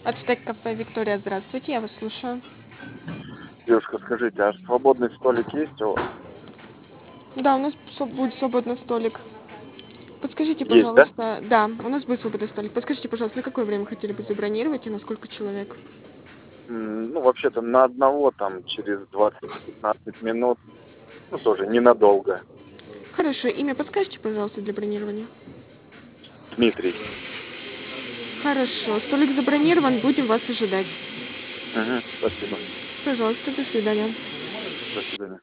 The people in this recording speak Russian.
Ацтек кафе Виктория, здравствуйте, я вас слушаю. Девушка, скажите, а свободный столик есть у вас? Да, у нас будет свободный столик. Подскажите, Есть, да? пожалуйста, да, у нас будет свободный столик. Подскажите, пожалуйста, на какое время хотели бы забронировать и на сколько человек? Ну, вообще-то на одного там через 20-15 минут. Ну, тоже ненадолго. Хорошо, имя подскажите, пожалуйста, для бронирования? Дмитрий. Хорошо, столик забронирован, будем вас ожидать. Угу, спасибо. Пожалуйста, до свидания. До свидания.